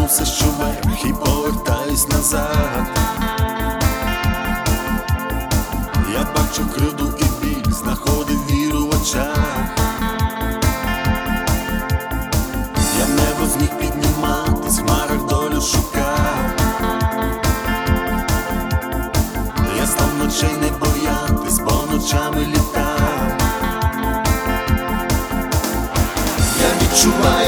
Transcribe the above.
все, що вверх, і повертаюсь назад. Я бачу кривду і біль, знаходив віру в очах. Я в небо зміг підніматись, в хмарах долю шукав. Я став ночей не боятись, бо ночами літав. Я відчуваю